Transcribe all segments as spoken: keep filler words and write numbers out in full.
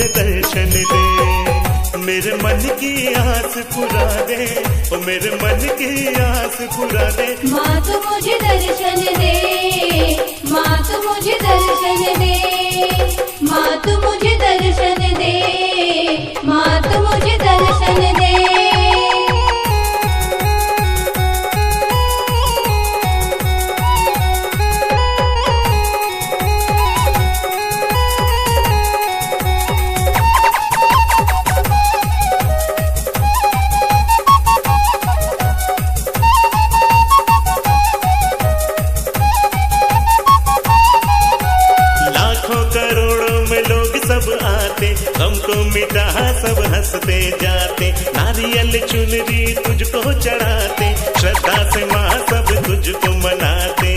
मुझे दर्शन दे। मेरे मन की आस पुरा दे, ओ मेरे मन की आस पुरा दे। माँ तू मुझे दर्शन दे, माँ तू मुझे दर्शन दे, माँ तू मुझे दर्शन दे, माँ तू मुझे दर्शन दे। हमको मिटा सब हंसते जाते, नारियल चुनरी तुझको चढ़ाते, श्रद्धा से माँ सब तुझको मनाते।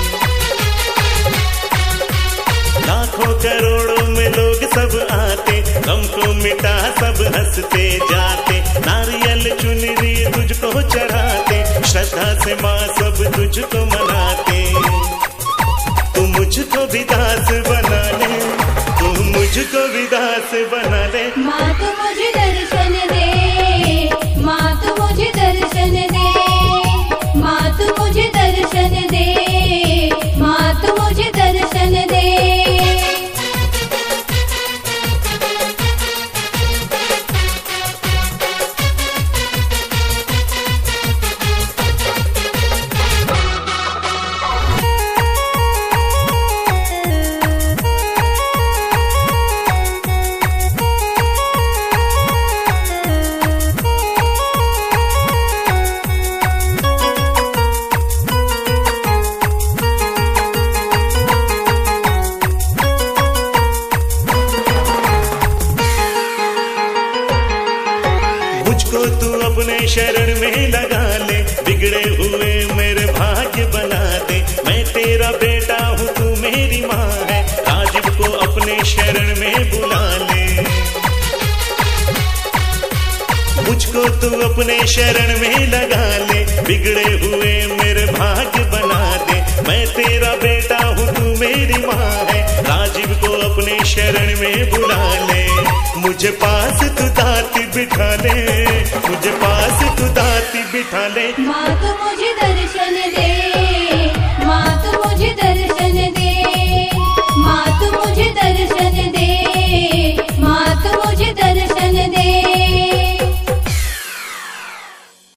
लाखों करोड़ों में लोग सब आते, हमको मिटा सब हंसते जाते, नारियल चुनरी तुझको चढ़ाते, श्रद्धा से माँ सब तुझको मनाते। तू मुझको भी दास बना ले, मुझको विदास बना ले। माँ तू मुझे दर्शन दे, माँ तू मुझे दर्शन दे, माँ तू मुझे दर्शन दे, माँ तू मुझे दर्शन दे। मुझको तू अपने शरण में लगा ले, बिगड़े हुए मेरे भाग्य बना दे। मैं तेरा बेटा हूँ तू मेरी माँ है, राजीव को अपने शरण में बुला ले। मुझको तू अपने शरण में लगा ले, बिगड़े हुए मेरे भाग्य बना दे। मैं तेरा बेटा हूँ तू मेरी माँ है, राजीव को अपने शरण में बुला ले। मुझे पास तू दाती बिठा ले, मुझे पास तू दाती बिठा ले। माँ तू मुझे दर्शन